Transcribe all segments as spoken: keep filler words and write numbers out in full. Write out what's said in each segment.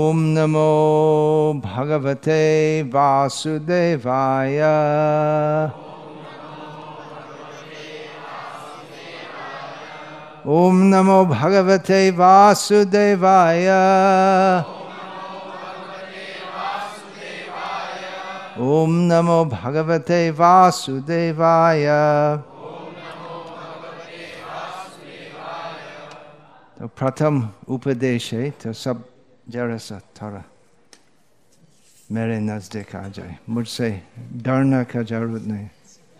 ओम नमो भगवते वासुदेवाय। ओम नमो भगवते वासुदेवाय। ओम नमो भगवते वासुदेवाय। तो प्रथम उपदेश है, तो सब जरा सा थोड़ा मेरे नजदीक आ जाए, मुझसे डरने का जरूरत नहीं।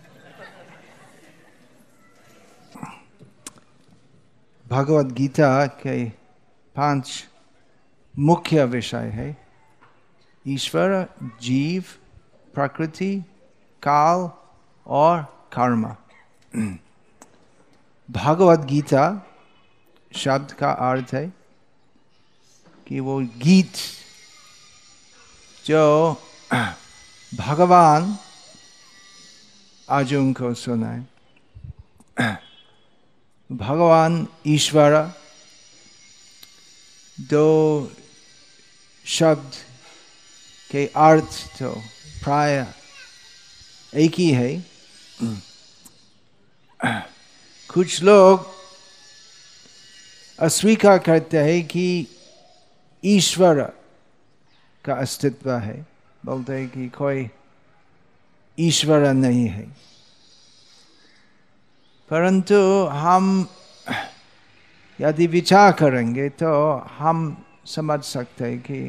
भगवद गीता के पांच मुख्य विषय है: ईश्वर, जीव, प्रकृति, काल और कर्म। भगवद गीता शब्द का अर्थ है कि वो गीत जो भगवान अर्जुन को सुनाए। भगवान ईश्वर दो शब्द के अर्थ तो प्राय एक ही है। कुछ लोग अस्वीकार करते हैं कि ईश्वर का अस्तित्व है, बोलते हैं कि कोई ईश्वर नहीं है। परंतु हम यदि विचार करेंगे तो हम समझ सकते हैं कि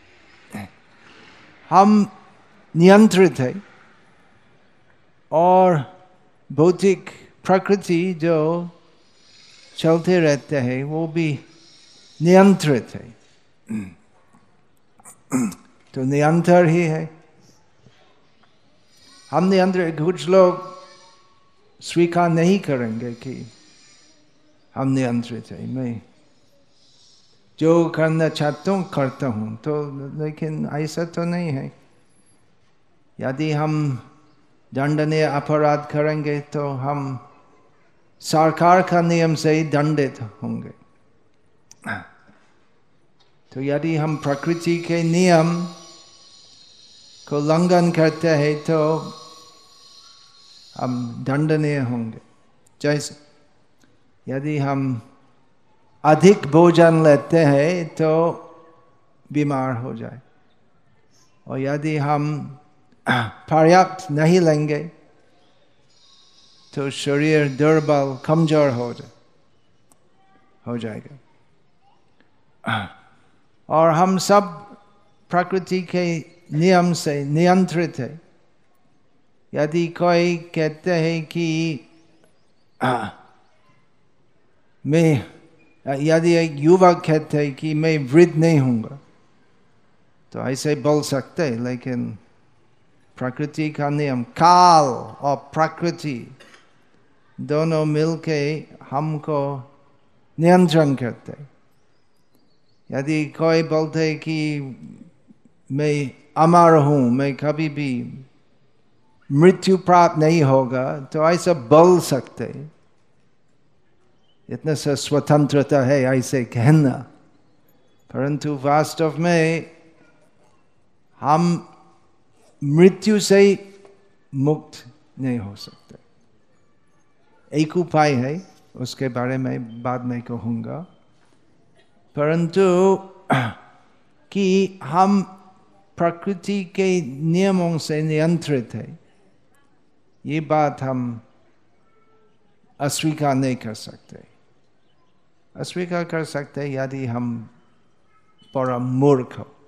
हम नियंत्रित है और भौतिक प्रकृति जो चलते रहते हैं वो भी नियंत्रित है। तो नियंत्रण ही है, हम नियंत्रित। कुछ लोग स्वीकार नहीं करेंगे कि हम नियंत्रित है, मैं जो करना चाहता हूँ करता हूँ, तो लेकिन ऐसा तो नहीं है। यदि हम दंडनीय अपराध करेंगे तो हम सरकार का नियम से ही दंडित होंगे। तो यदि हम प्रकृति के नियम को उल्लंघन करते हैं तो हम दंडनीय होंगे। जैसे यदि हम अधिक भोजन लेते हैं तो बीमार हो जाए, और यदि हम पर्याप्त नहीं लेंगे तो शरीर दुर्बल कमजोर हो जाए हो जाएगा। और हम सब प्रकृति के नियम से नियंत्रित है। यदि कोई कहते हैं कि आ, मैं यदि एक युवक कहते हैं कि मैं वृद्ध नहीं हूँगा, तो ऐसे बोल सकते हैं, लेकिन प्रकृति का नियम, काल और प्रकृति दोनों मिलके हमको नियंत्रण करते। यदि कोई बोलते कि मैं अमर हूँ, मैं कभी भी मृत्यु प्राप्त नहीं होगा, तो ऐसा बोल सकते। इतना सा स्वतंत्रता है ऐसे कहना, परंतु वास्तव में हम मृत्यु से मुक्त नहीं हो सकते। एक उपाय है, उसके बारे में बाद में कहूँगा, परंतु कि हम प्रकृति के नियमों से नियंत्रित है, ये बात हम अस्वीकार नहीं कर सकते। अस्वीकार कर सकते यदि हम परम मूर्ख हो।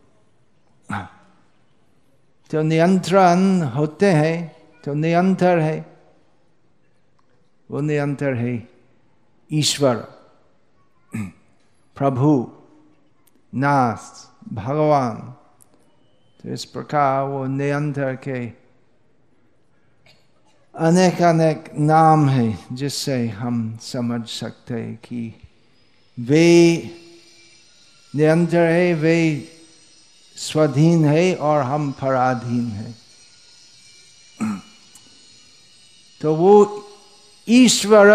तो नियंत्रण होते हैं, तो नियंत्रण है, वो नियंत्रण है ईश्वर, प्रभु, नाथ, भगवान। तो इस प्रकार वो नियंत्रण के अनेक अनेक नाम है जिससे हम समझ सकते हैं कि वे नियंत्रण है, वे स्वाधीन है और हम पराधीन है। तो वो ईश्वर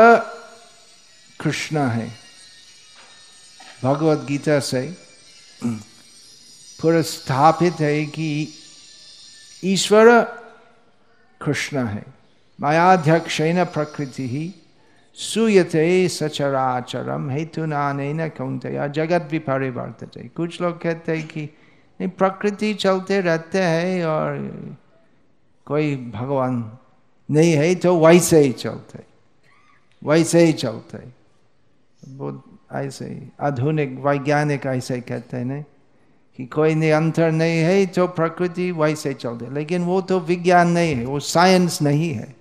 कृष्ण है। भगवद गीता से पूरा स्थापित है कि ईश्वर कृष्ण है। मायाध्यक्षेण प्रकृति ही सूयते सचराचरम हेतुनानेन कौन्तेय जगत विपरिवर्तते। कुछ लोग कहते हैं कि नहीं, प्रकृति चलते रहते हैं और कोई भगवान नहीं है तो वैसे ही चलते वैसे ही चलते। बहुत ऐसे ही आधुनिक वैज्ञानिक ऐसे कहते हैं नहीं कि कोई नियंत्रण नहीं है तो प्रकृति वैसे चलते, लेकिन वो तो विज्ञान नहीं है, वो साइंस नहीं है।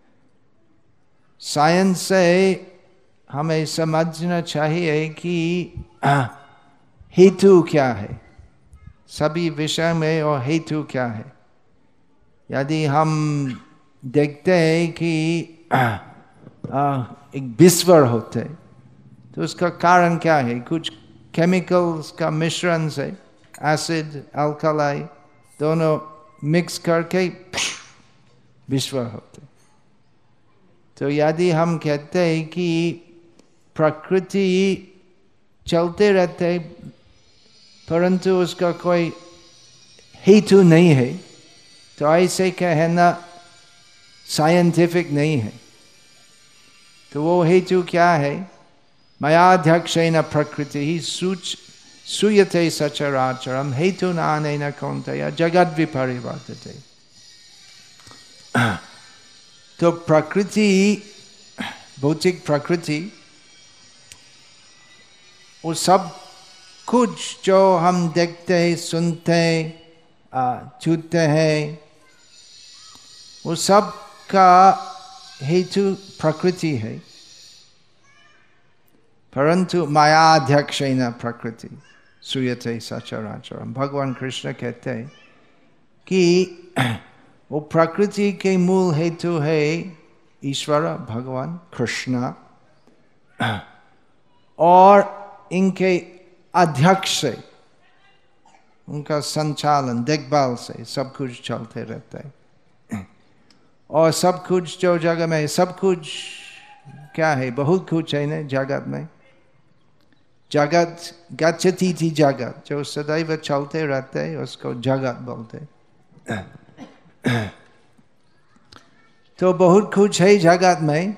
साइंस से हमें समझना चाहिए कि हेतु क्या है सभी विषय में और हेतु क्या है। यदि हम देखते हैं कि आ, एक विस्फोट होते तो उसका कारण क्या है? कुछ केमिकल्स का मिश्रण से एसिड अल्कलाई दोनों मिक्स करके विस्फोट होते। तो यदि हम कहते हैं कि प्रकृति चलते रहते परंतु उसका कोई हेतु नहीं है, तो ऐसे कहना साइंटिफिक नहीं है। तो वो हेतु क्या है? मयाध्यक्षेण प्रकृति ही सूच सूयते सचराचरम हेतुनानेन कौन्तेय जगत विपरिवर्तते। तो प्रकृति, भौतिक प्रकृति, वो सब कुछ जो हम देखते हैं, सुनते हैं, छूते हैं, वो सब का हेतु प्रकृति है। परंतु मायाध्यक्षेण प्रकृति सूयते सचराचरम, भगवान कृष्ण कहते हैं कि वो प्रकृति के मूल हेतु है ईश्वर भगवान कृष्ण, और इनके अध्यक्ष से, उनका संचालन देखभाल से सब कुछ चलते रहता है। और सब कुछ जो जगह में, सब कुछ क्या है? बहुत कुछ है ना जगत में। जगत गच्छति थी, जगत जो सदैव चलते रहते हैं उसको जगत बोलते। तो बहुत कुछ है जगत में।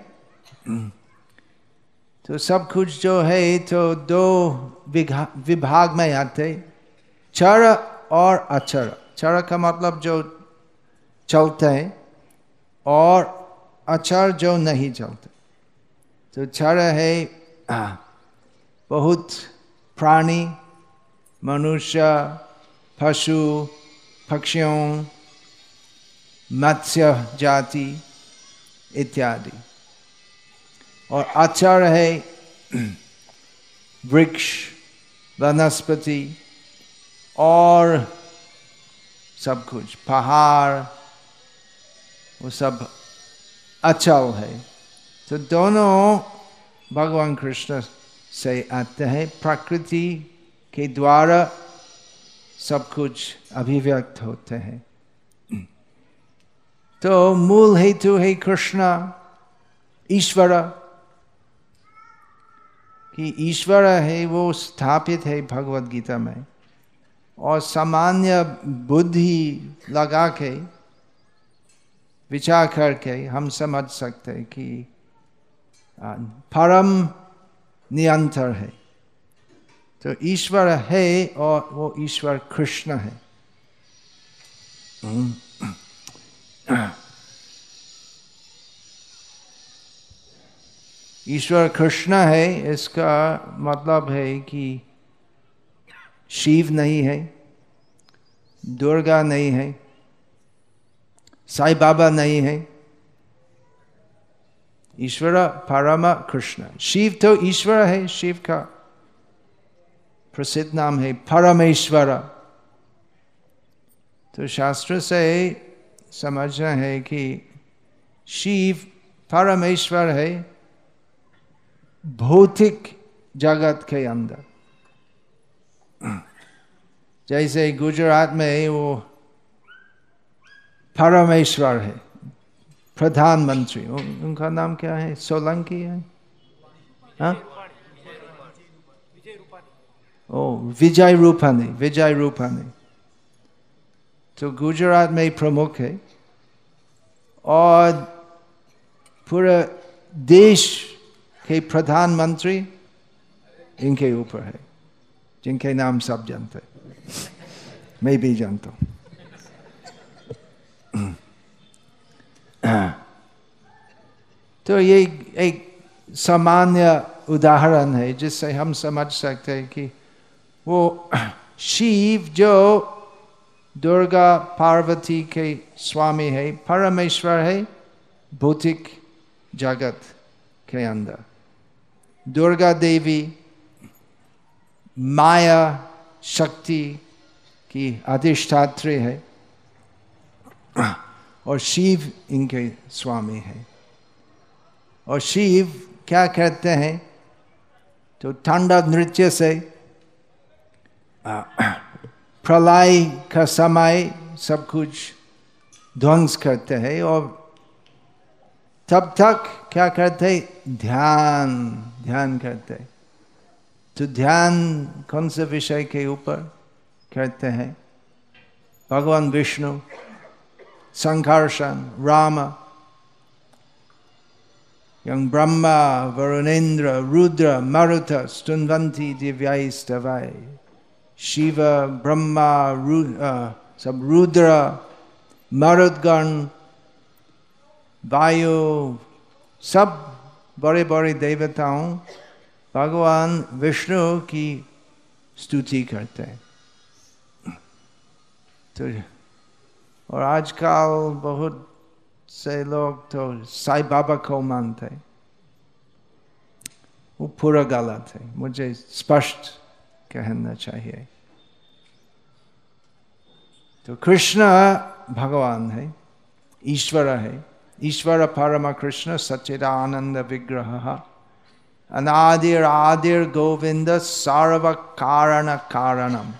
तो सब कुछ जो है तो दो विभाग में आते, चर और अचर। चर का मतलब जो चलते हैं और अचर जो नहीं चलते। तो चर है बहुत प्राणी, मनुष्य, पशु, पक्षियों, मत्स्य जाति इत्यादि। और अचर है वृक्ष, वनस्पति और सब कुछ, पहाड़, वो सब अचल है। तो दोनों भगवान कृष्ण से आते हैं। प्रकृति के द्वारा सब कुछ अभिव्यक्त होते हैं। तो मूल हेतु है कृष्ण, ईश्वर, कि ईश्वर है वो स्थापित है भगवद गीता में। और सामान्य बुद्धि लगा के विचार करके हम समझ सकते हैं कि परम नियंत्र है। तो ईश्वर है और वो ईश्वर कृष्ण है। ईश्वर कृष्ण है, इसका मतलब है कि शिव नहीं है, दुर्गा नहीं है, साईं बाबा नहीं है। ईश्वर परम कृष्ण। शिव तो ईश्वर है, शिव का प्रसिद्ध नाम है परमेश्वर। तो शास्त्र से समझना है कि शिव परमेश्वर है भौतिक जगत के अंदर। जैसे गुजरात में वो परमेश्वर है, प्रधानमंत्री, उनका नाम क्या है? सोलंकी है, हाँ? ओ विजय रूपानी, विजय रूपानी तो गुजरात में प्रमुख है और पूरा देश के प्रधानमंत्री इनके ऊपर है, जिनके नाम सब जानते, मैं भी जानता हूँ। तो ये एक सामान्य उदाहरण है जिससे हम समझ सकते हैं कि वो शिव जो दुर्गा पार्वती के स्वामी है, परमेश्वर है भौतिक जगत के अंदर, दुर्गा देवी माया शक्ति की अधिष्ठात्री है और शिव इनके स्वामी है। और शिव क्या कहते हैं तो तांडव नृत्य से प्रलय का समय सब कुछ ध्वंस करते हैं और तब तक क्या करते हैं, ध्यान ध्यान करते हैं। तो ध्यान कौन से विषय के ऊपर करते हैं, भगवान विष्णु, संकर्षण, राम, यं ब्रह्मा वरुणेन्द्र रुद्र मरुत स्तुन्वन्ति दिव्यैस्तवै, शिव ब्रह्मा रु, आ, सब रुद्र मरुदगण वायु सब बड़े बड़े देवताओं भगवान विष्णु की स्तुति करते हैं। तो और आजकल बहुत से लोग तो साईं बाबा को मानते, वो पूरा गलत है, मुझे स्पष्ट कहना चाहिए। तो कृष्ण भगवान है, ईश्वर है, ईश्वर परम कृष्ण सच्चिदानंद विग्रह, अनादिर आदिर गोविंद सर्व कारण कारणम।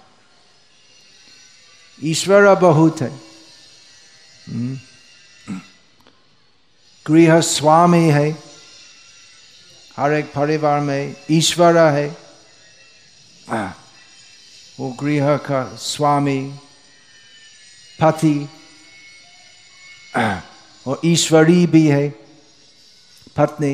ईश्वर बहुत है, गृह स्वामी है, हर एक परिवार में ईश्वर है, वो गृह का स्वामी पति और ईश्वरी भी है पत्नी।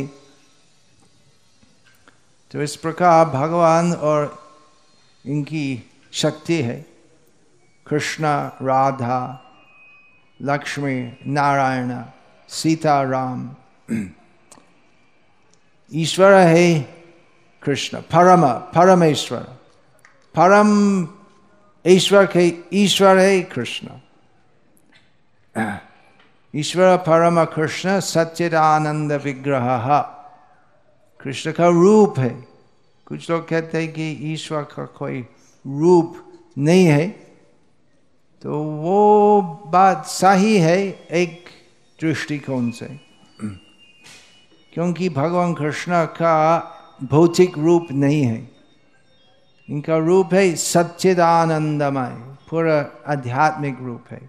तो इस प्रकार भगवान और इनकी शक्ति है, कृष्ण, राधा, लक्ष्मी, नारायण, सीता, राम। ईश्वर है कृष्ण, परम परमेश्वर, परम ईश्वर के ईश्वर है कृष्ण। ईश्वर परम कृष्ण सच्चिदानंद विग्रह, कृष्ण का रूप है। कुछ लोग कहते हैं कि ईश्वर का कोई रूप नहीं है, तो वो बात सही है एक दृष्टिकोण से, क्योंकि भगवान कृष्ण का भौतिक रूप नहीं है, इनका रूप है सच्चिदानंदमय, पूरा आध्यात्मिक रूप है।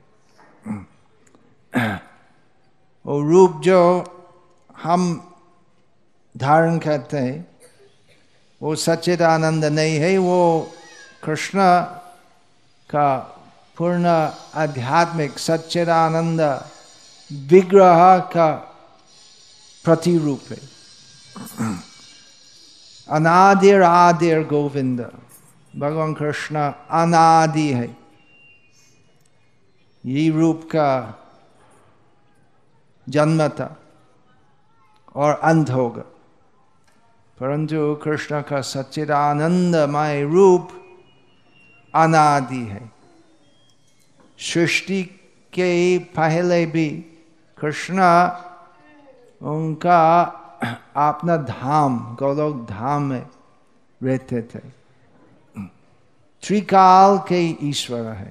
और रूप जो हम धारण करते हैं वो सच्चिदानंद नहीं है, वो कृष्ण का पूर्ण आध्यात्मिक सच्चिदानंद विग्रह का प्रतिरूप है। अनादिर आदिर गोविंद, भगवान कृष्ण अनादि है, ये रूप का जन्म था और अंत होगा, परंतु कृष्ण का सच्चिदानंदमय रूप अनादि है। सृष्टि के पहले भी कृष्ण उनका अपना धाम गोलोक धाम में रहते थे। त्रिकाल के ईश्वर है,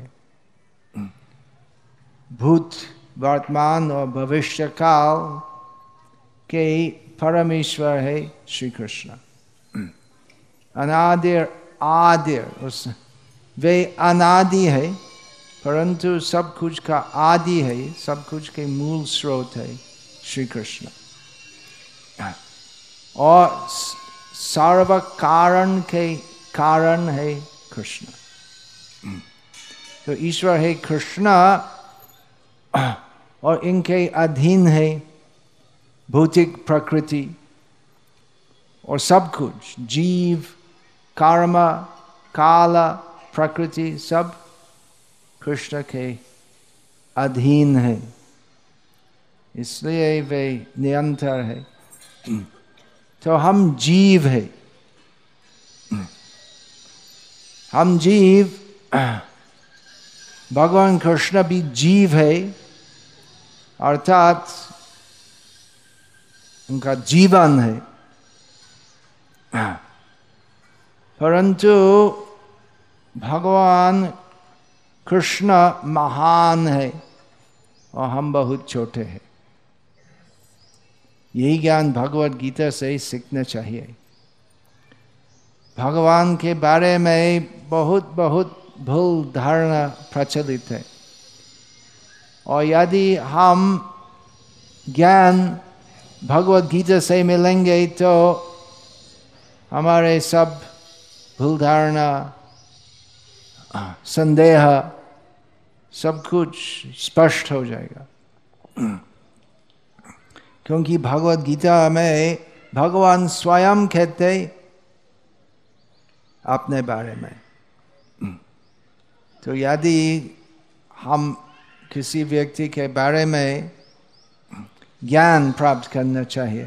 भूत वर्तमान और भविष्य काल के परमेश्वर है श्री कृष्ण। अनादिर आदिर, उस वे अनादि है परंतु सब कुछ का आदि है, सब कुछ के मूल स्रोत है श्री कृष्ण। और सर्व कारण के कारण है कृष्ण। तो ईश्वर है कृष्ण और इनके अधीन है भौतिक प्रकृति और सब कुछ, जीव, कर्म, काल, प्रकृति सब कृष्ण के अधीन है, इसलिए वे निरंतर है। तो हम जीव है, हम जीव, भगवान कृष्ण भी जीव है, अर्थात उनका जीवन है, परंतु भगवान कृष्ण महान है और हम बहुत छोटे हैं। यही ज्ञान भगवत गीता से सीखना चाहिए। भगवान के बारे में बहुत बहुत भूल धारणा प्रचलित है, और यदि हम ज्ञान भगवत गीता से मिलेंगे तो हमारे सब भूल धारणा, संदेह, सब कुछ स्पष्ट हो जाएगा। क्योंकि भगवत गीता में भगवान स्वयं कहते अपने बारे में। तो यदि हम किसी व्यक्ति के बारे में ज्ञान प्राप्त करना चाहिए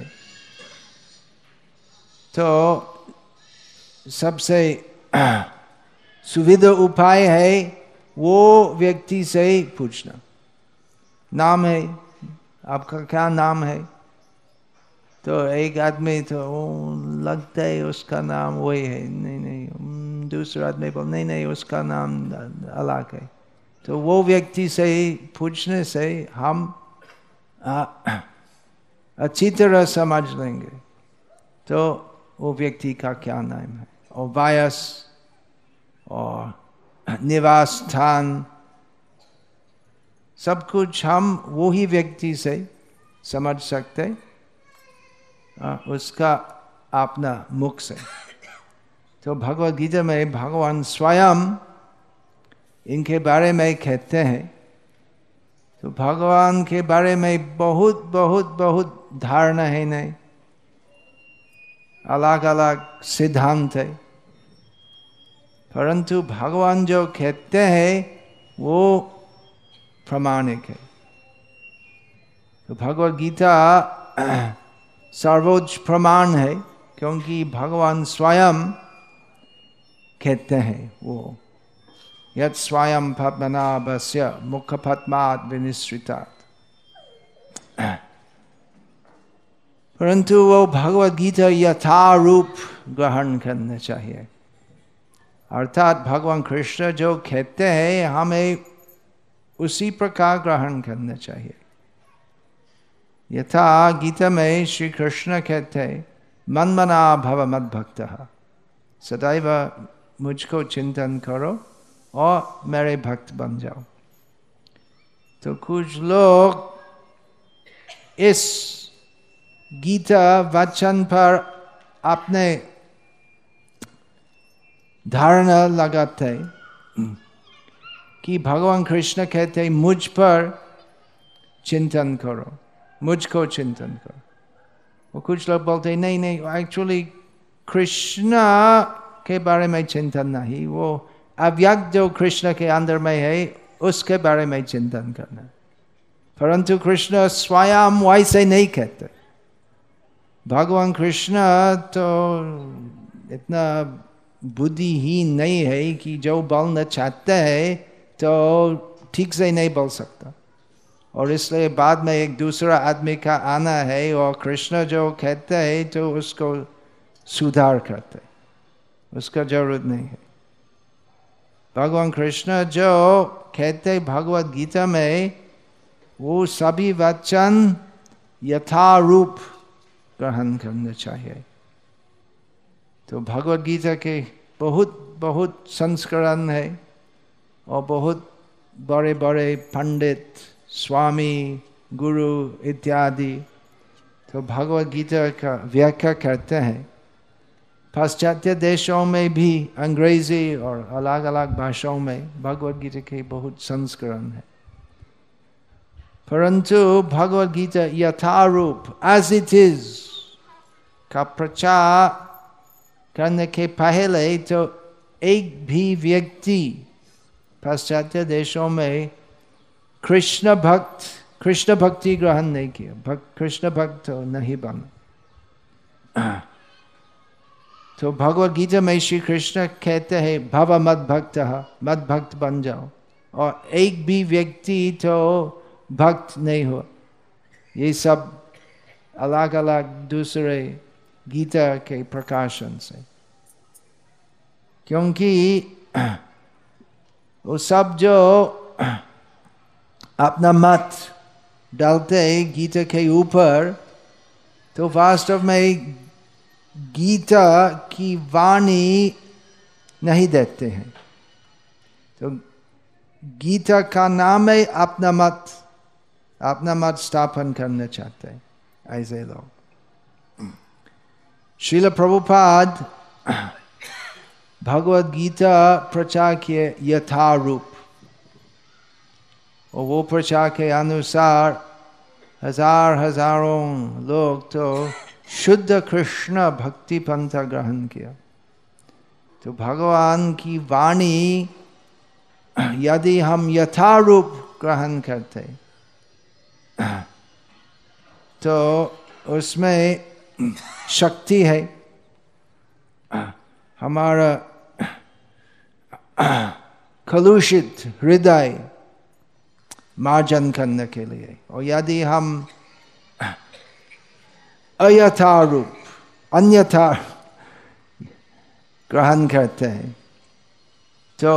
तो सबसे सुविधा उपाय है वो व्यक्ति से पूछना। नाम है, आपका क्या नाम है? तो एक आदमी तो लगता है उसका नाम वही है, नहीं नहीं, दूसरा आदमी बोल नहीं नहीं उसका नाम अलग है। तो वो व्यक्ति से पूछने से हम अच्छी तरह समझ लेंगे तो वो व्यक्ति का क्या नाम है, और वयस और निवास स्थान सब कुछ हम वो ही व्यक्ति से समझ सकते उसका अपना मुख से। तो भगवद गीता में भगवान स्वयं इनके बारे में कहते हैं। तो भगवान के बारे में बहुत बहुत बहुत धारणा है, नहीं अलग अलग सिद्धांत है, परंतु भगवान जो कहते हैं वो प्रामाणिक है। तो भगवद गीता सर्वोच्च प्रमाण है, क्योंकि भगवान स्वयं कहते हैं वो यत् स्वयं पद्मनाभस्य मुखपद्मात् विनिसृतात्। परंतु वो भगवद गीता यथारूप ग्रहण करना चाहिए, अर्थात भगवान कृष्ण जो कहते हैं हमें उसी प्रकार ग्रहण करना चाहिए। यथा गीता में श्री कृष्ण कहते हैं मन्मना भव मद्भक्तः, सदैव मुझको चिंतन करो और मेरे भक्त बन जाओ। तो कुछ लोग इस गीता वचन पर अपने धारणा लगाते कि भगवान कृष्ण कहते मुझ पर चिंतन करो, मुझको चिंतन करो। और कुछ लोग बोलते नहीं नहीं, एक्चुअली कृष्ण के बारे में चिंतन नहीं, वो अव्यक्त जो कृष्ण के अंदर में है उसके बारे में चिंतन करना। परंतु कृष्ण स्वयं वैसे नहीं कहते। भगवान कृष्ण तो इतना बुद्धिहीन नहीं है कि जो बोलना चाहते हैं तो ठीक से नहीं बोल सकता, और इसलिए बाद में एक दूसरा आदमी का आना है और कृष्ण जो कहते हैं तो उसको सुधार करते, उसका जरूरत नहीं है। भगवान कृष्ण जो कहते भगवद गीता में वो सभी वचन यथारूप ग्रहण करना चाहिए। तो भगवद गीता के बहुत बहुत संस्करण है और बहुत बड़े बड़े पंडित, स्वामी, गुरु इत्यादि तो भगवद गीता का व्याख्या करते हैं। पाश्चात्य देशों में भी अंग्रेजी और अलग अलग भाषाओं में भगवद गीता के बहुत संस्करण है, परंतु Bhagavad Gita Yatharup as it is का प्रचार करने के पहले तो एक भी व्यक्ति पाश्चात्य देशों में कृष्ण भक्त कृष्ण भक्ति ग्रहण नहीं किया, भक्त कृष्ण भक्त तो नहीं बना। तो भगवद गीता में श्री कृष्ण कहते हैं भव मद भक्त, मद भक्त बन जाओ, और एक भी व्यक्ति तो भक्त नहीं हुआ। ये सब अलग अलग दूसरे गीता के प्रकाशन से, क्योंकि वो सब जो अपना मत डालते गीता के ऊपर, तो वास्तव में गीता की वाणी नहीं देते हैं। तो गीता का नाम है अपना मत, अपना मत स्थापन करना चाहते हैं ऐसे लोग। श्रील प्रभुपाद भगवद गीता प्रचार किए यथारूप, और वो प्रचार के अनुसार हजार हजारों लोग तो शुद्ध कृष्ण भक्ति पंथ ग्रहण किया। तो भगवान की वाणी यदि हम यथारूप ग्रहण करते तो उसमें शक्ति है। हमारा कलुषित हृदय मार्जन करने के लिए, और यदि हम अयथारूप अन्यथा ग्रहण करते हैं तो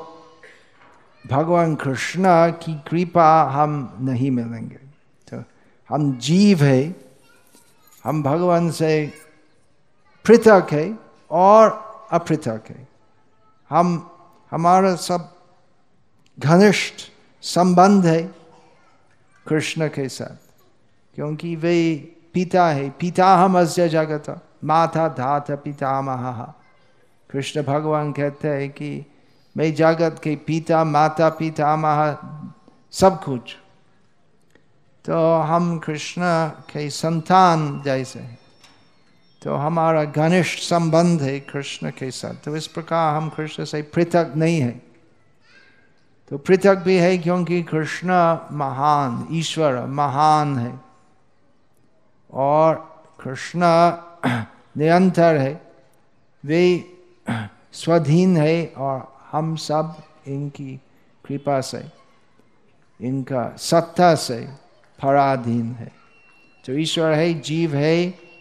भगवान कृष्ण की कृपा हम नहीं मिलेंगे। तो हम जीव है, हम भगवान से पृथक है और अपृथक है। हम हमारा सब घनिष्ठ संबंध है कृष्ण के साथ, क्योंकि वे पिता है। पिता हम अस्य जगत माता धात पितामह। कृष्ण भगवान कहते हैं कि मैं जगत के पिता माता पितामह सब कुछ। तो हम कृष्ण के संतान जैसे हैं, तो हमारा घनिष्ठ संबंध है कृष्ण के साथ। तो इस प्रकार हम कृष्ण से पृथक नहीं है। तो पृथक भी है क्योंकि कृष्ण महान ईश्वर महान है, और कृष्ण निरंतर है, वे स्वाधीन है, और हम सब इनकी कृपा से इनका सत्ता से पराधीन है। तो ईश्वर है, जीव है,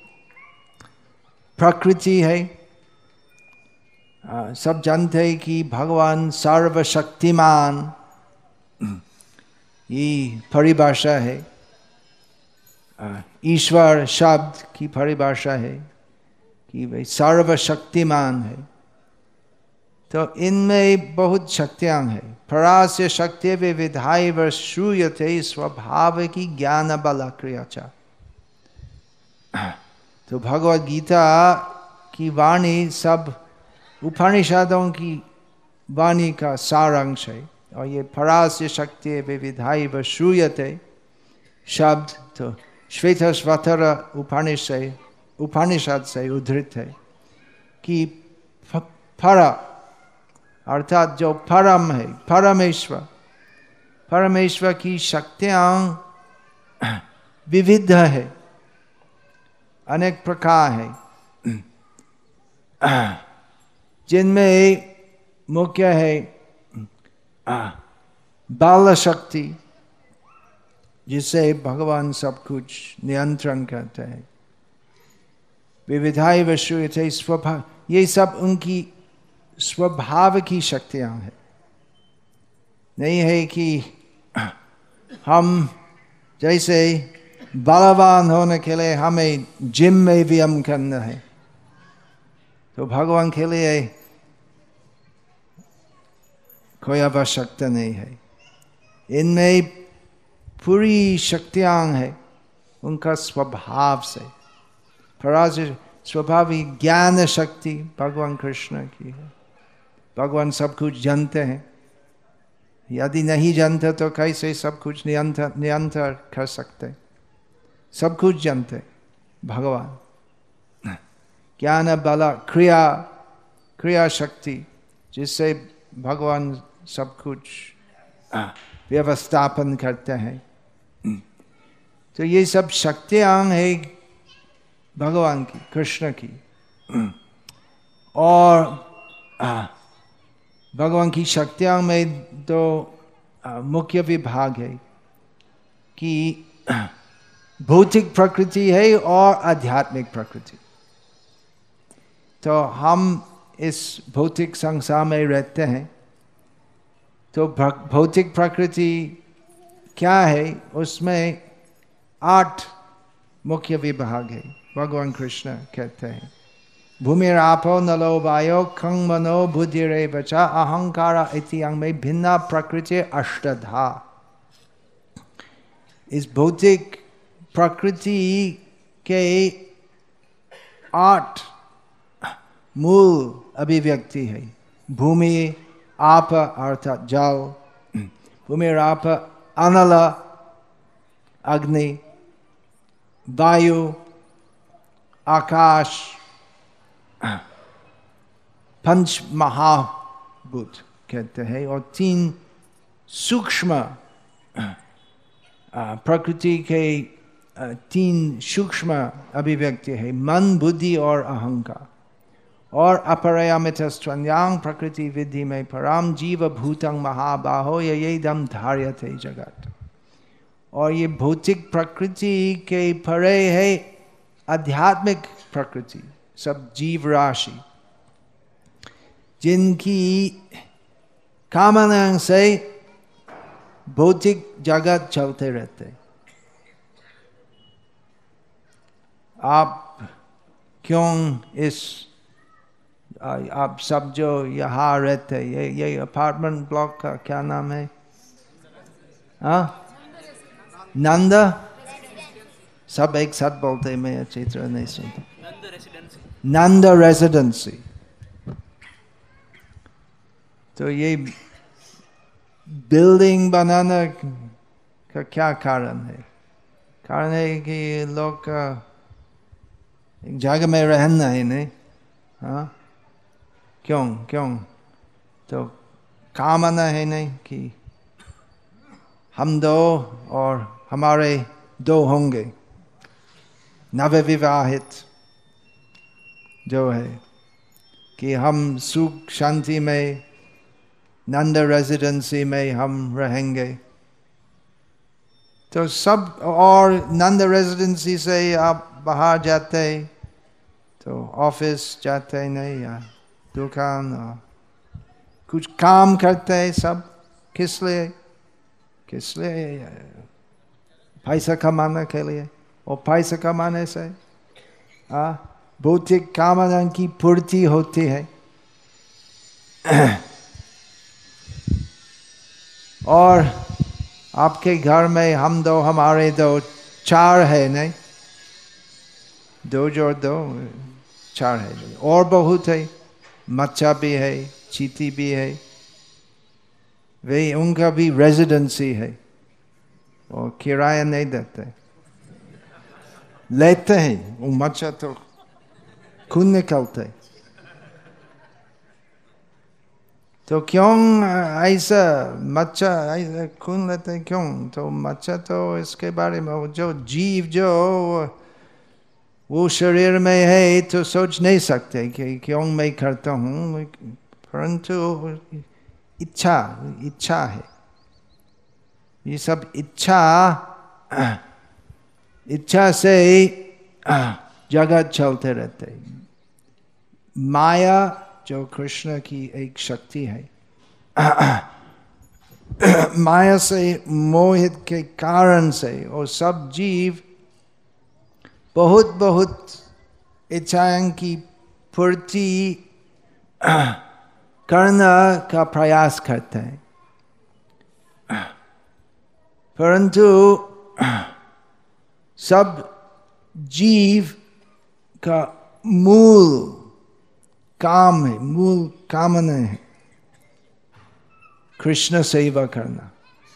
प्रकृति है। आ, सब जानते हैं कि भगवान सर्वशक्तिमान, ये परिभाषा है। ईश्वर शब्द की परिभाषा है कि वे सर्वशक्तिमान है। तो इनमें बहुत शक्तियां हैं। परास्य शक्ति विविधाय व श्रूयते स्वभाव की ज्ञान बल क्रियाचा। तो भगवद गीता की वाणी सब उपनिषदों की वाणी का सारांश है, और ये परास्य शक्ति विविधाय व श्रूयते शब्द तो श्वेतस्वतर उपनिषद उपनिषद से उद्धृत है कि पर अर्थात जो परम है, परमेश्वर, परमेश्वर की शक्तियां विविध है, अनेक प्रकार है, जिनमें मुख्य है बाल शक्ति, जिससे भगवान सब कुछ नियंत्रण करते हैं। विविधाय व श्रूयते स्वभाव, ये सब उनकी स्वभाव की शक्तियां हैं। नहीं है कि हम जैसे बलवान होने के लिए हमें जिम में व्यायाम करना है, तो भगवान के लिए कोई आवश्यकता नहीं है। इनमें पूरी शक्तियां हैं उनका स्वभाव से। परास्य स्वाभाविक ज्ञान शक्ति भगवान कृष्ण की है। भगवान सब कुछ जानते हैं, यदि नहीं जानते तो कैसे सब कुछ नियंत्रण नियंत्रण कर सकते? सब कुछ जानते भगवान। ज्ञान बल क्रिया क्रिया शक्ति जिससे भगवान सब कुछ व्यवस्थापन करते हैं। तो ये सब शक्तियां है भगवान की, कृष्ण की। और भगवान की शक्तियां में दो मुख्य विभाग है कि भौतिक प्रकृति है और आध्यात्मिक प्रकृति। तो हम इस भौतिक संसार में रहते हैं, तो भौतिक प्रकृति क्या है? उसमें आठ मुख्य विभाग है। भगवान कृष्ण कहते हैं भूमिरापो नलो वायो खं मनो बुद्धिरेव च अहंकार इति अंग में भिन्ना प्रकृति अष्टधा। इस भौतिक प्रकृति के आठ मूल अभिव्यक्ति है। भूमि आप अर्थात जल, भूमिराप अनल अग्नि, वायु आकाश, पंच महाभूत कहते हैं, और तीन सूक्ष्म प्रकृति के तीन सूक्ष्म अभिव्यक्ति है, मन, बुद्धि और अहंकार। और अपरयामितस्त्वन्यां प्रकृति विधि में पराम जीव भूतं महाबाहो ययेदं धार्यते जगत। और ये भौतिक प्रकृति के परे है आध्यात्मिक प्रकृति, सब जीव राशि जिनकी कामना से भौतिक जगत चलते रहते। आप क्यों इस आप सब जो यहाँ रहते, ये ये अपार्टमेंट ब्लॉक का क्या नाम है? हाँ, नंद, सब एक साथ बोलते, मैं अच्छी तरह नहीं सुनता। नंद रेसिडेंसी। तो ये बिल्डिंग बनाने का क्या कारण है? कारण है कि लोग एक जगह में रहना है, नहीं? हाँ, क्यों क्यों? तो कामना है नहीं कि हम दो और हमारे दो होंगे, नवविवाहित जो है, कि हम सुख शांति में नंद रेजिडेंसी में हम रहेंगे। तो सब, और नंद रेजिडेंसी से आप बाहर जाते तो ऑफिस जाते नहीं, या दुकान, और कुछ काम करते सब किस लिए? किस लिए? पैसा कमाने के लिए। और पैसा कमाने से भौतिक कामना की पूर्ति होती है। और आपके घर में हम दो, हमारे दो, चार है नहीं? दो जोड़ दो, चार है। और बहुत है, मच्छा भी है, चींटी भी है, वे उनका भी रेजिडेंसी है, और किराया नहीं देते, लेते हैं। वो मच्छा तो खून निकलते। तो क्यों ऐसा मच्छा ऐसा खून लेते क्यों? तो मच्छा तो इसके बारे में, जो जीव जो वो शरीर में है तो सोच नहीं सकते कि क्यों मैं करता हूँ, परंतु इच्छा इच्छा है। ये सब इच्छा इच्छा से जगत चलते रहते। माया जो कृष्ण की एक शक्ति है, माया से मोहित के कारण से और सब जीव बहुत बहुत इच्छाओं की पूर्ति करने का प्रयास करते हैं, परंतु सब जीव का मूल काम है, मूल कामना है कृष्ण सेवा करना।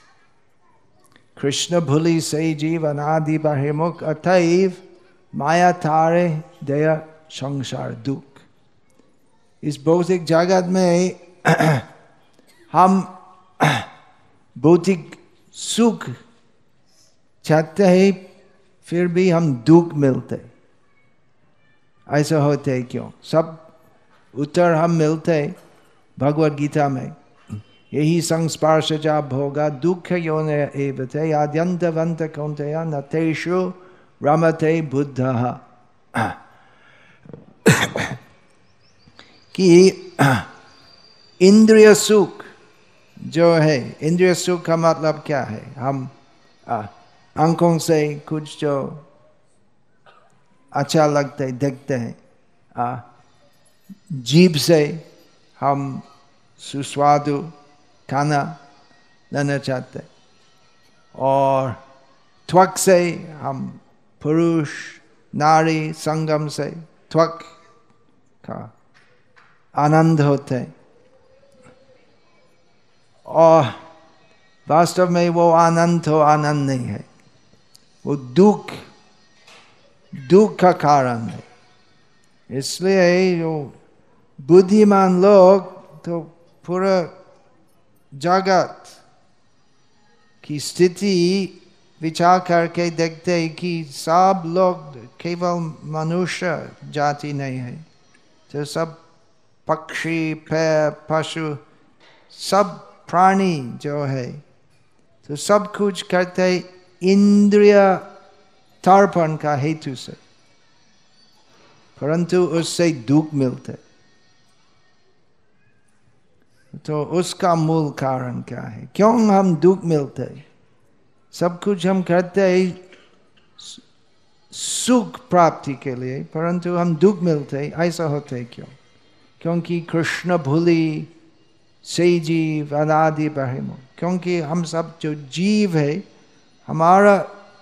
कृष्ण भूलि से जीव अनादि बहिर्मुख, अतएव माया तारे दया संसार दुख। इस भौतिक जगत में हम भौतिक सुख चाहते हैं, फिर भी हम दुख मिलते। ऐसा होते क्यों? सब उत्तर हम मिलते भगवद गीता में। यही संस्पर्शजा भोगा दुख योनि एवते आद्यन्तवन्त कौन्तेय न तेषु रमते बुद्धः। कि इंद्रिय सुख जो है, इंद्रिय सुख का मतलब क्या है? हम आंखों से कुछ जो अच्छा लगता है देखते हैं, जीभ से हम सुस्वादु खाना लेना चाहते, और त्वक से हम पुरुष नारी संगम से त्वक का आनंद होते। और वास्तव में वो आनंद तो आनंद नहीं है, वो दुख दुख का कारण है। इसलिए जो बुद्धिमान लोग तो पूरा जगत की स्थिति विचार करके देखते हैं कि सब लोग केवल मनुष्य जाति नहीं है, तो सब पक्षी पेड़ पशु सब प्राणी जो है, तो सब कुछ करते इंद्रिय तर्पण का हेतु से, परंतु उससे दुख मिलते। तो उसका मूल कारण क्या है? क्यों हम दुख मिलते? सब कुछ हम करते हैं सुख प्राप्ति के लिए, परंतु हम दुख मिलते। ऐसा होते क्यों? क्योंकि कृष्ण भूलि से जीव अनादि बहिर्मुख। क्योंकि हम सब जो जीव है, हमारा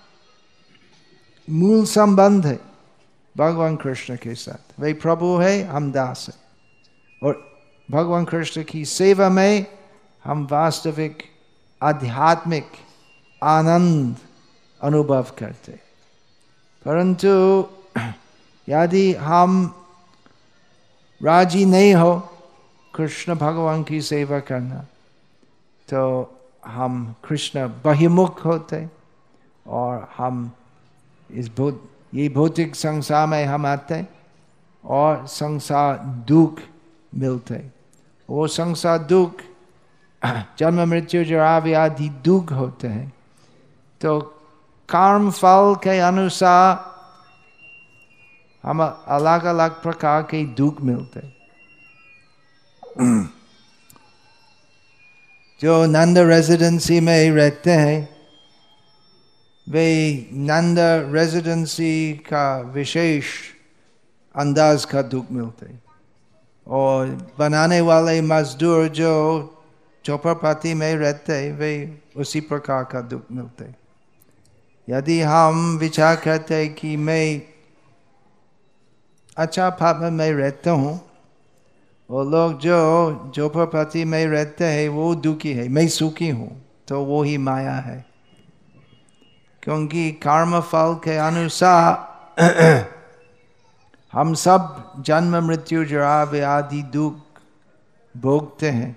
मूल संबंध है भगवान कृष्ण के साथ। वे प्रभु है, हम दास है, और भगवान कृष्ण की सेवा में हम वास्तविक आध्यात्मिक आनंद अनुभव करते। परंतु यदि हम राजी नहीं हो कृष्ण भगवान की सेवा करना, तो हम कृष्ण बहिर्मुख होते, और हम इस भौत ये भौतिक संसार में हम आते और संसार दुख मिलते। वो संसार दुख जन्म मृत्यु जरा व्याधि दुख होते हैं। तो कर्म फल के अनुसार हम अलग अलग प्रकार के दुख मिलते। जो नंद रेजिडेंसी में रहते हैं, वे नंद रेजिडेंसी का विशेष अंदाज का दुख मिलते, और बनाने वाले मजदूर जो चौपाटी में रहते वे उसी प्रकार का दुख मिलते। यदि हम विचार करते कि मैं अच्छा अपार्टमेंट में रहता हूँ, वो लोग जो चौपाटी में रहते हैं वो दुखी है, मैं सुखी हूँ, तो वो ही माया है। क्योंकि कर्म फल के अनुसार हम सब जन्म मृत्यु जरा व्याधि दुख भोगते हैं।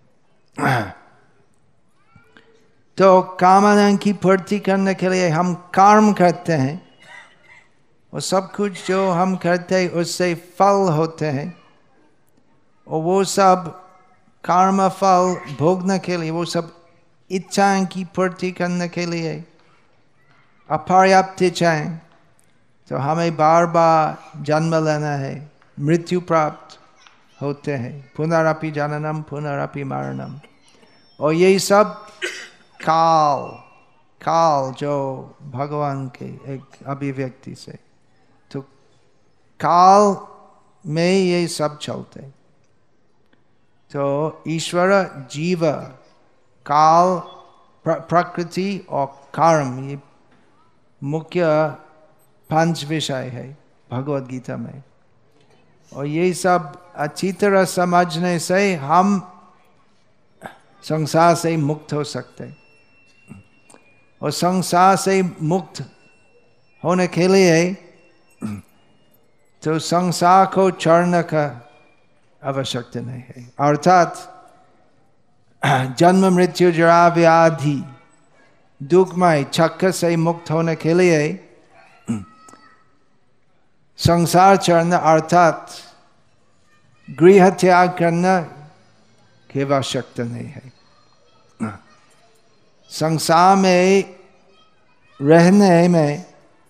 तो कामना की पूर्ति करने के लिए हम कर्म करते हैं, और सब कुछ जो हम करते हैं उससे फल होते हैं, और वो सब कर्म फल भोगने के लिए, वो सब इच्छाएं की पूर्ति करने के लिए अपर्याप्त इच्छाएं, तो हमें बार बार जन्म लेना है, मृत्यु प्राप्त होते हैं, पुनरपि जननम पुनरपि मरणम। और यही सब काल काल जो भगवान के एक अभिव्यक्ति से, तो काल में ये सब चलते। तो ईश्वर जीव काल प्र, प्रकृति और कर्म, ये मुख्य पांच विषय है भगवद गीता में। और ये सब अच्छी तरह समझने से हम संसार से मुक्त हो सकते। और संसार से मुक्त होने के लिए तो संसार को छोड़ने का आवश्यकता नहीं है। अर्थात जन्म मृत्यु जरा व्याधि दुखमय चक्र से मुक्त होने के लिए संसार छोड़ना अर्थात गृह त्याग करना की आवश्यकता नहीं है। संसार में रहने में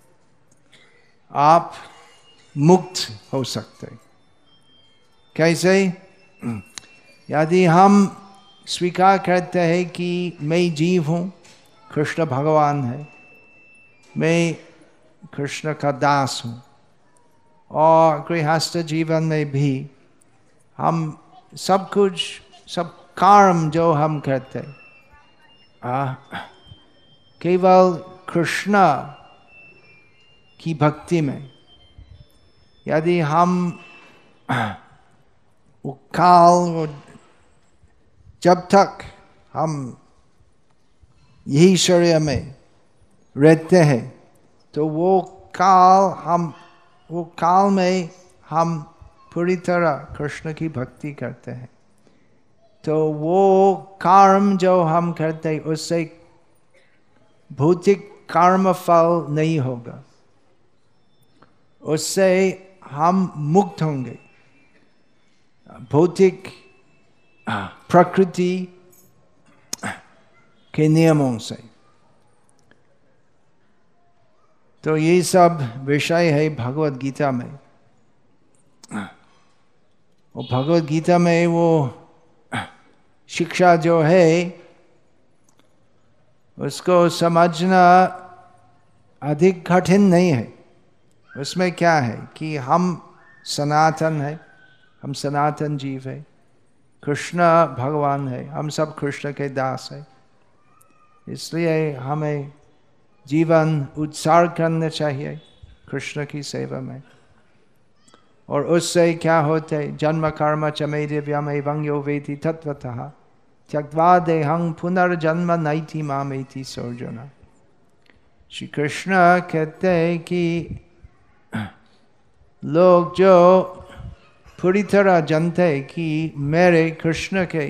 आप मुक्त हो सकते। कैसे? यदि हम स्वीकार करते हैं कि मैं जीव हूँ, कृष्ण भगवान है, मैं कृष्ण का दास हूँ, और गृहस्थ जीवन में भी हम सब कुछ सब कर्म जो हम करते आ, केवल कृष्ण की भक्ति में, यदि हम वो काल जब तक हम यही शरीर में रहते हैं तो वो काल हम वो काल में हम पूरी तरह कृष्ण की भक्ति करते हैं। तो वो कर्म जो हम करते हैं उससे भौतिक कर्म फल नहीं होगा, उससे हम मुक्त होंगे भौतिक प्रकृति के नियमों से। तो ये सब विषय है भगवत गीता में। और भगवत गीता में वो शिक्षा जो है उसको समझना अधिक कठिन नहीं है। उसमें क्या है कि हम सनातन है, हम सनातन जीव है, कृष्ण भगवान है, हम सब कृष्ण के दास है। इसलिए हमें जीवन उत्सर्ग करना चाहिए कृष्ण की सेवा में। और उससे क्या होते? जन्म कर्म च मे दिव्यम एवं यो वेति तत्वतः त्यक्त्वा देहं पुनर्जन्म नैति मामेति सोर्जुन। श्री कृष्ण कहते हैं कि लोग जो पूरी तरह जानते हैं कि मेरे कृष्ण के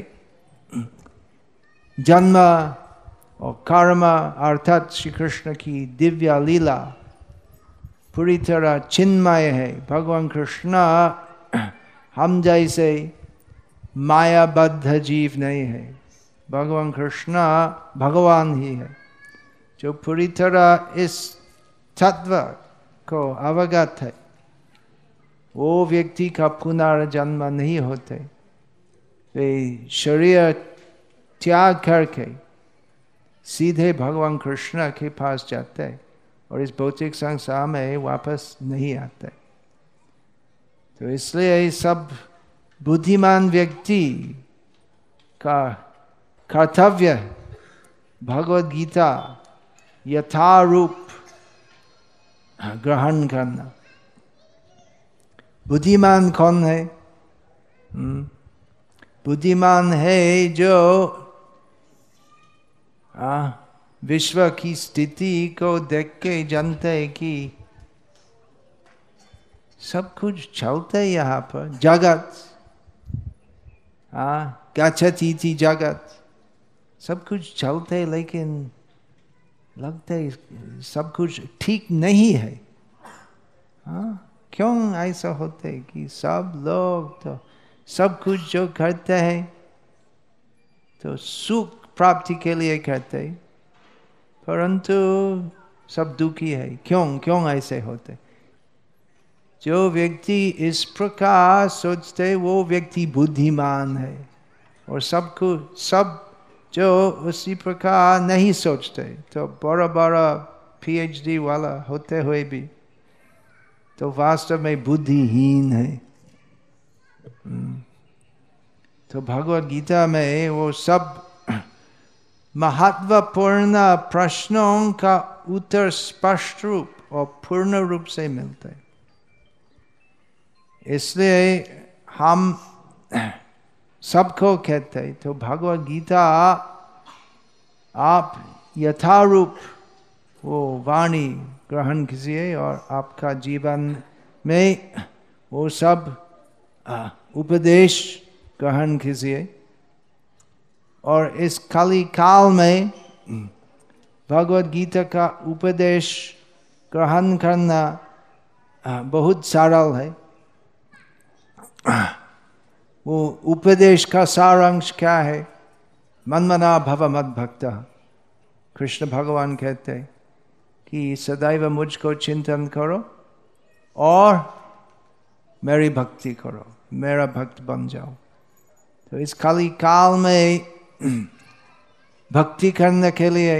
जन्म और कर्म अर्थात श्री कृष्ण की दिव्य लीला पूरी तरह चिन्मय है। भगवान कृष्ण हम जैसे मायाबद्ध जीव नहीं है, भगवान कृष्ण भगवान ही है जो पूरी तरह इस तत्व को अवगत है। वो व्यक्ति का पुनर्जन्म नहीं होते, वे शरीर त्याग करके सीधे भगवान कृष्ण के पास जाते और इस भौतिक संसार में वापस नहीं आते। तो इसलिए सब बुद्धिमान व्यक्ति का कर्तव्य भगवत गीता यथारूप ग्रहण करना। बुद्धिमान कौन है? बुद्धिमान है जो आ, विश्व की स्थिति को देख के जानते हैं कि सब कुछ चलता है यहाँ पर, जगत हाँ गच्छति इति जगत, सब कुछ चलते है, लेकिन लगता है सब कुछ ठीक नहीं है। हाँ क्यों ऐसा होता है कि सब लोग तो सब कुछ जो करते हैं तो सुख प्राप्ति के लिए करते हैं, परंतु सब दुखी है। क्यों क्यों ऐसे होते? जो व्यक्ति इस प्रकार सोचते वो व्यक्ति बुद्धिमान है, और सबको सब जो उसी प्रकार नहीं सोचते तो बड़ा बड़ा पीएचडी वाला होते हुए भी तो वास्तव में बुद्धिहीन है। तो भगवत गीता में वो सब महत्वपूर्ण प्रश्नों का उत्तर स्पष्ट रूप और पूर्ण रूप से मिलता है। इसलिए हम सबको कहते हैं, तो भगवद गीता आप यथारूप वो वाणी ग्रहण कीजिए और आपका जीवन में वो सब उपदेश ग्रहण कीजिए। और इस कली काल में भगवद गीता का उपदेश ग्रहण करना बहुत सरल है। वो उपदेश का सारांश क्या है? मन्मना भव मद भक्त। कृष्ण भगवान कहते हैं कि सदैव मुझको चिंतन करो और मेरी भक्ति करो, मेरा भक्त बन जाओ। तो इस कली काल में भक्ति करने के लिए,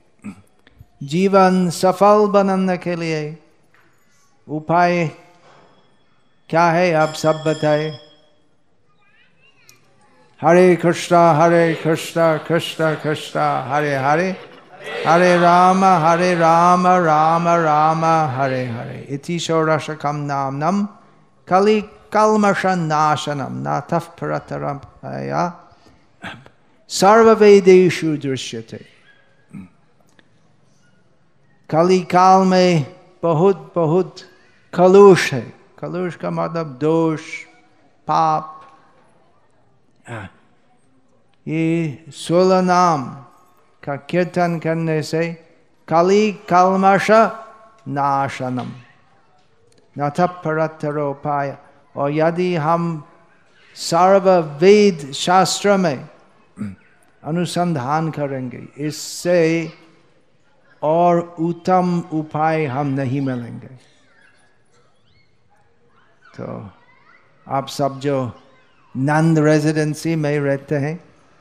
जीवन सफल बनाने के लिए उपाय क्या है आप सब बताए? हरे कृष्णा हरे कृष्णा कृष्णा कृष्णा हरे हरे, हरे राम हरे राम राम राम हरे हरे। इति षोडशकं नाम्नं कलि कल्मषनाशनं नाथः परतरमया सर्ववेदेषु दृश्यते। कली काल में बहुत बहुत कलुष है। कलुष का मतलब दोष, पाप। ये सोलह नाम का कीर्तन करने से कली कल्मष नाशनम नाथ परतरोपाय। और यदि हम सर्व वेद शास्त्र में अनुसंधान करेंगे, इससे और उत्तम उपाय हम नहीं मिलेंगे। तो आप सब जो नंद रेजिडेंसी में रहते हैं,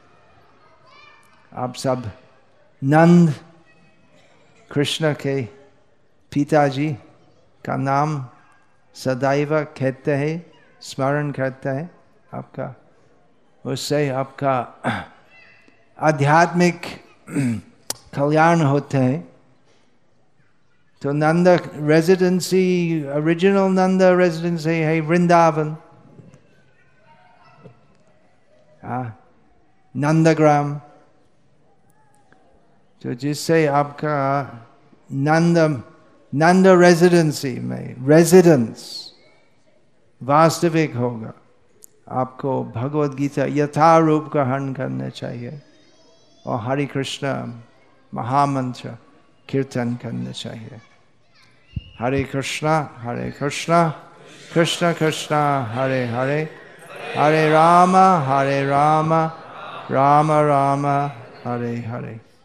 आप सब नंद कृष्ण के पिताजी का नाम सदैव कहते हैं, स्मरण करते हैं आपका, उससे आपका आध्यात्मिक कल्याण होते हैं। तो Nand residency, original Nand residency है वृंदावन, नंदग्राम। तो जिससे आपका नंद नंद रेजिडेंसी में रेजिडेंस वास्तविक होगा। आपको भगवद गीता यथारूप ग्रहण करना चाहिए और हरे कृष्ण महामंत्र कीर्तन करना चाहिए। हरे कृष्णा हरे कृष्णा कृष्ण कृष्णा हरे हरे, हरे राम हरे राम राम राम हरे हरे।